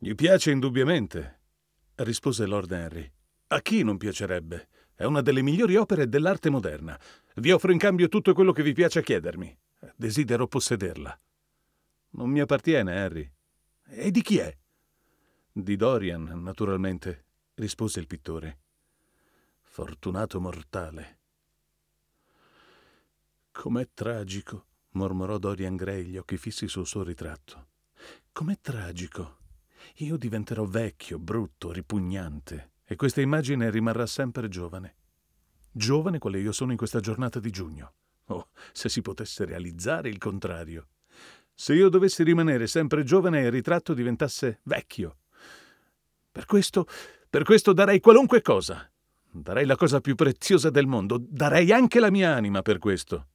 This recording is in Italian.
Gli piace indubbiamente, rispose Lord Henry. A chi non piacerebbe? È una delle migliori opere dell'arte moderna. Vi offro in cambio tutto quello che vi piace chiedermi. Desidero possederla. Non mi appartiene, Harry. E di chi è? Di Dorian, naturalmente, rispose il pittore. Fortunato mortale. Com'è tragico, mormorò Dorian Gray, gli occhi fissi sul suo ritratto. Com'è tragico. Io diventerò vecchio, brutto, ripugnante, e questa immagine rimarrà sempre giovane. Giovane quale io sono in questa giornata di giugno. Oh, se si potesse realizzare il contrario. Se io dovessi rimanere sempre giovane e il ritratto diventasse vecchio. Per questo darei qualunque cosa. Darei la cosa più preziosa del mondo. Darei anche la mia anima per questo.